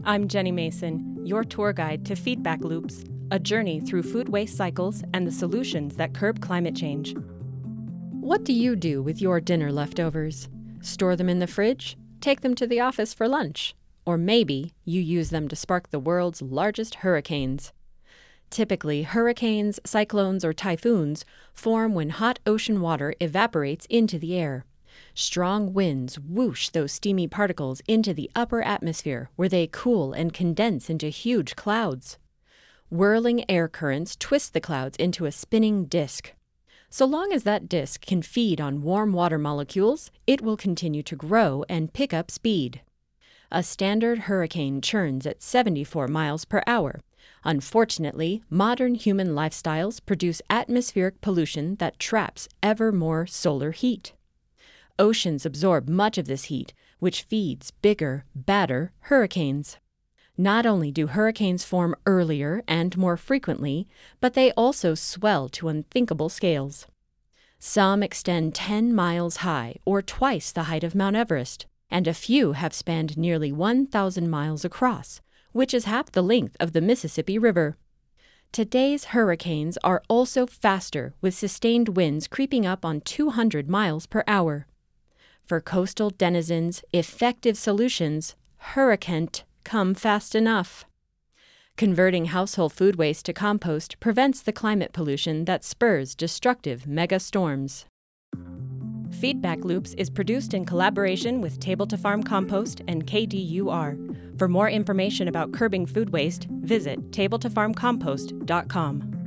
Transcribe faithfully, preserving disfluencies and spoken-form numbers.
I'm Jenny Mason, your tour guide to Feedback Loops, a journey through food waste cycles and the solutions that curb climate change. What do you do with your dinner leftovers? Store them in the fridge? Take them to the office for lunch? Or maybe you use them to spark the world's largest hurricanes. Typically, hurricanes, cyclones, or typhoons form when hot ocean water evaporates into the air. Strong winds whoosh those steamy particles into the upper atmosphere, where they cool and condense into huge clouds. Whirling air currents twist the clouds into a spinning disk. So long as that disk can feed on warm water molecules, it will continue to grow and pick up speed. A standard hurricane churns at seventy-four miles per hour. Unfortunately, modern human lifestyles produce atmospheric pollution that traps ever more solar heat. Oceans absorb much of this heat, which feeds bigger, badder hurricanes. Not only do hurricanes form earlier and more frequently, but they also swell to unthinkable scales. Some extend ten miles high, or twice the height of Mount Everest, and a few have spanned nearly one thousand miles across, which is half the length of the Mississippi River. Today's hurricanes are also faster, with sustained winds creeping up on two hundred miles per hour. For coastal denizens, effective solutions, hurrican't come fast enough. Converting household food waste to compost prevents the climate pollution that spurs destructive mega-storms. Feedback Loops is produced in collaboration with Table to Farm Compost and K D U R. For more information about curbing food waste, visit table to farm compost dot com.